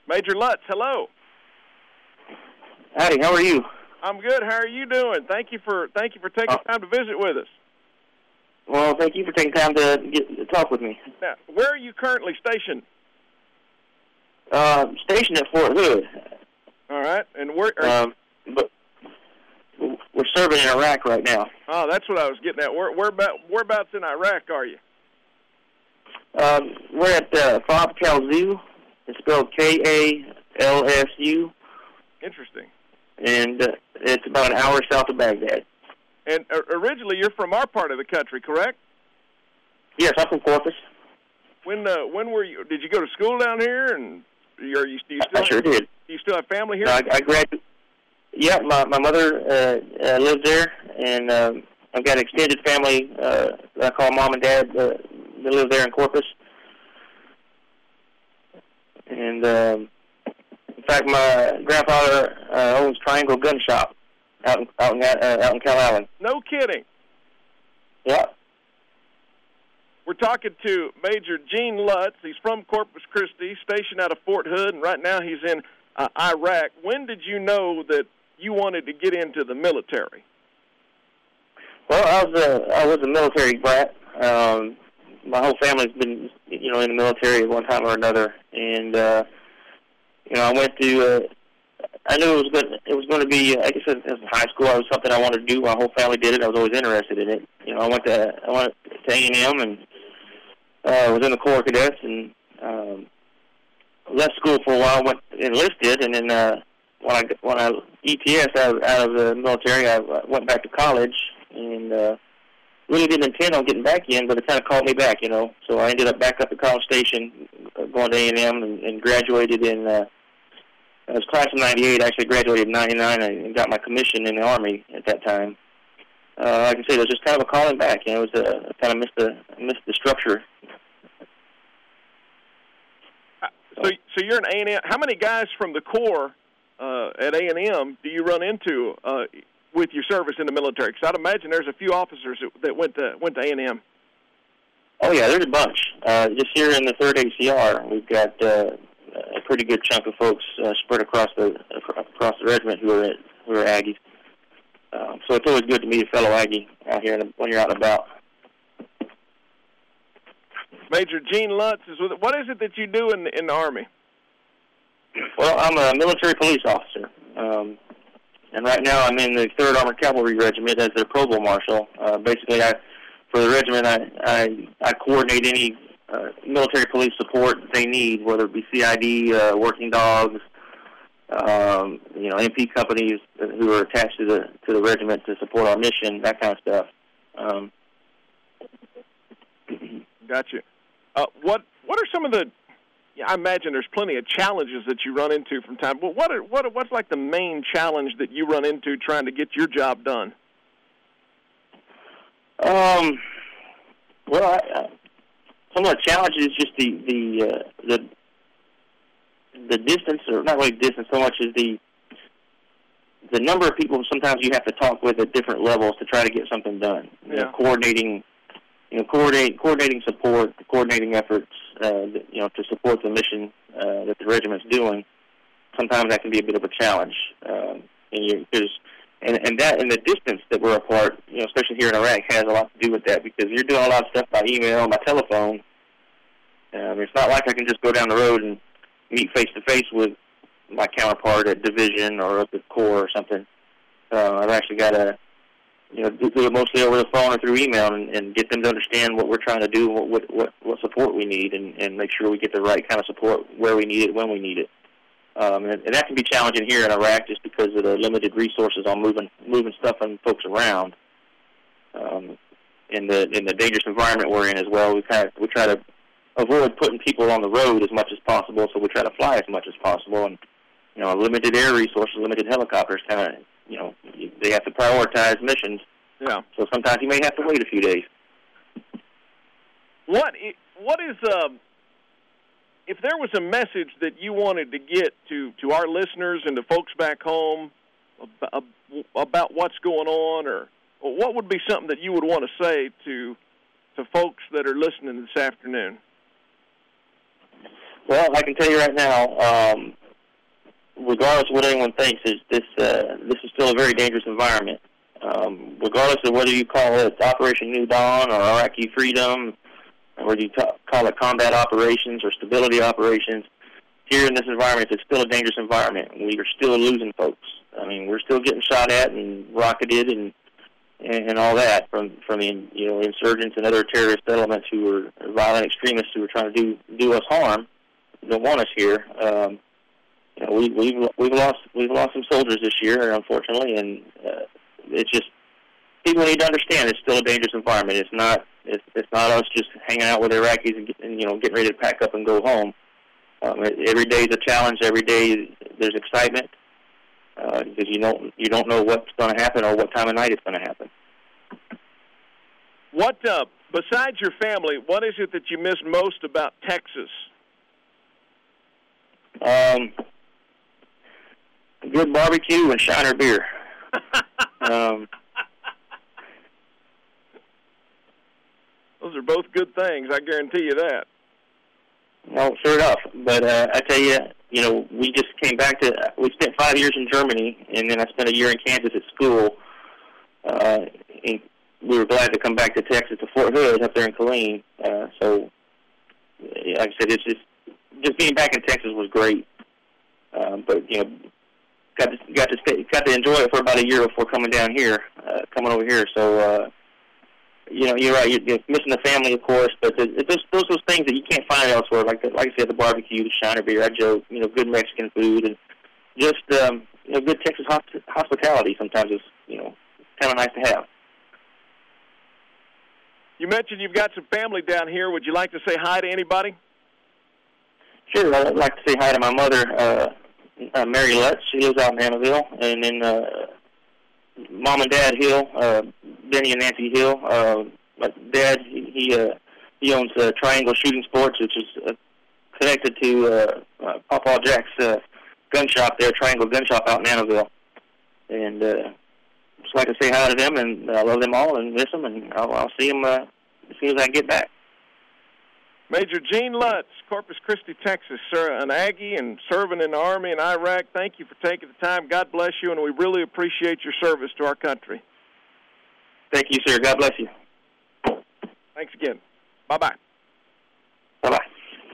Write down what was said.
Major Lutz, hello. Howdy, how are you? I'm good. How are you doing? Thank you for taking time to visit with us. Well, thank you for taking time to talk with me. Now, where are you currently stationed? Stationed at Fort Hood. All right, and where? But we're serving in Iraq right now. Oh, that's what I was getting at. Whereabouts in Iraq are you? We're at Fob Kalsu. It's spelled Kalsu. Interesting. And it's about an hour south of Baghdad. And originally, you're from our part of the country, correct? Yes, I'm from Corpus. When were you? Did you go to school down here? And do you still? I sure did. Do you still have family here? I graduated. Yeah, my mother lives there, and I've got an extended family that I call mom and dad that live there in Corpus. And in fact, my grandfather owns Triangle Gun Shop out in Calallen. No kidding. Yeah. We're talking to Major Gene Lutz. He's from Corpus Christi, stationed out of Fort Hood, and right now he's in Iraq. When did you know that you wanted to get into the military? Well, I was a military brat. My whole family's been, in the military at one time or another, and I went to. I knew it was going to be. Like I said, in high school, it was something I wanted to do. My whole family did it. I was always interested in it. I went to A&M and was in the Corps of Cadets and left school for a while. Went enlisted, and then when I ETS out of the military, I went back to college and really didn't intend on getting back in, but it kind of called me back, So I ended up back up at College Station, going to A&M, and graduated in. I was class of '98. I actually graduated in '99 and got my commission in the Army at that time. I can say it was just kind of a calling back. It was I kind of missed the structure. So you're an A&M. How many guys from the Corps at A&M do you run into with your service in the military? Because I'd imagine there's a few officers that went to A&M. Oh yeah, there's a bunch. Just here in the 3rd ACR, we've got a pretty good chunk of folks spread across the regiment who are Aggies. So it's always good to meet a fellow Aggie out here when you're out and about. Major Gene Lutz is with it. What is it that you do in the Army? Well, I'm a military police officer, and right now I'm in the 3rd Armored Cavalry Regiment as their provost marshal. Basically, for the regiment, I coordinate any military police support they need, whether it be CID, working dogs, MP companies who are attached to the regiment to support our mission, that kind of stuff. Gotcha. What are some of the? I imagine there's plenty of challenges that you run into from time. But what's like the main challenge that you run into trying to get your job done? Well, some of the challenges is just the distance, or not really distance so much as the number of people sometimes you have to talk with at different levels to try to get something done. Yeah. Coordinating support, coordinating efforts, to support the mission that the regiment's doing. Sometimes that can be a bit of a challenge, and the distance that we're apart, especially here in Iraq, has a lot to do with that, because you're doing a lot of stuff by email, by telephone. It's not like I can just go down the road and meet face to face with my counterpart at division or at the Corps or something. I've actually got to, do it mostly over the phone or through email and get them to understand what we're trying to do, what support we need, and make sure we get the right kind of support where we need it, when we need it. And that can be challenging here in Iraq just because of the limited resources on moving stuff and folks around. In the dangerous environment we're in as well, we try to avoid putting people on the road as much as possible, so we try to fly as much as possible. And limited air resources, limited helicopters, they have to prioritize missions. Yeah. So sometimes you may have to wait a few days. What is if there was a message that you wanted to get to our listeners and to folks back home about what's going on, or what would be something that you would want to say to folks that are listening this afternoon? Well, I can tell you right now, regardless of what anyone thinks, this is still a very dangerous environment. Regardless of whether you call it Operation New Dawn or Iraqi Freedom, or whether you call it combat operations or stability operations, here in this environment, it's still a dangerous environment. We are still losing folks. I mean, we're still getting shot at and rocketed and all that from the insurgents and other terrorist elements who are violent extremists who are trying to do us harm. Don't want us here. We've lost some soldiers this year, unfortunately, and it's just people need to understand it's still a dangerous environment. It's not us just hanging out with Iraqis and getting ready to pack up and go home. Every day is a challenge. Every day there's excitement because you don't know what's going to happen or what time of night it's going to happen. What besides your family, what is it that you miss most about Texas? Good barbecue and Shiner beer. Those are both good things, I guarantee you that. No, sure enough. But I tell you, we just came back we spent 5 years in Germany, and then I spent a year in Kansas at school. And we were glad to come back to Texas, to Fort Hood, up there in Killeen. So, like I said, it's just being back in Texas was great. But, got to enjoy it for about a year before coming coming over here. So, you're right. You're missing the family, of course, but those things that you can't find elsewhere, like I said, the barbecue, the Shiner beer. I joke, good Mexican food, and just good Texas hospitality. Sometimes is kind of nice to have. You mentioned you've got some family down here. Would you like to say hi to anybody? Sure. I'd like to say hi to my mother, Mary Lutz. She lives out in Hannahville, and then Mom and Dad Hill, Benny and Nancy Hill. My dad, he owns Triangle Shooting Sports, which is connected to Papa Jack's gun shop there, Triangle Gun Shop out in Hannahville. And just like to say hi to them, and I love them all and miss them, and I'll see them as soon as I get back. Major Gene Lutz, Corpus Christi, Texas, sir, an Aggie and serving in the Army in Iraq. Thank you for taking the time. God bless you, and we really appreciate your service to our country. Thank you, sir. God bless you. Thanks again. Bye-bye. Bye-bye.